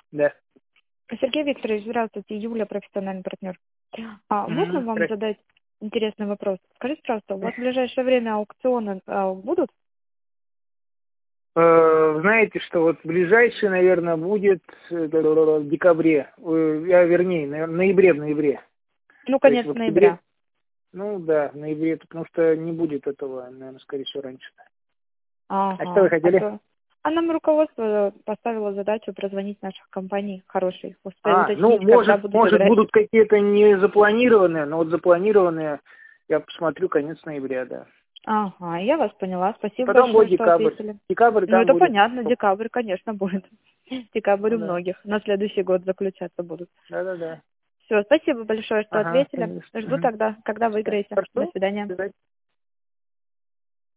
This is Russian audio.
Да. Сергей Викторович, здравствуйте, Юля, профессиональный партнер. Можно вам задать интересный вопрос? Скажите, пожалуйста, у вас в ближайшее время аукционы будут? Знаете, что вот ближайший, наверное, будет в декабре, вернее, в ноябре. Ну, То есть конец в октябре. ноября. Ну да, в ноябре, потому что не будет этого, наверное, скорее всего, раньше. Ага. А что вы хотели? А нам руководство поставило задачу прозвонить наших компаний хороших, уточнить, Ну, когда будут может играть. будут какие-то не запланированные, но вот запланированные, я посмотрю, конец ноября, да. Ага, я вас поняла. И Спасибо потом будет большое, что декабрь. ответили. Декабрь Ну, там это будет. понятно, декабрь, конечно, будет. Декабрь Ну у да. многих. На следующий год заключаться будут. Да. Все, спасибо большое, что Ага, ответили. конечно. Жду тогда, когда Всё, выиграете. До хорошо. свидания. До свидания.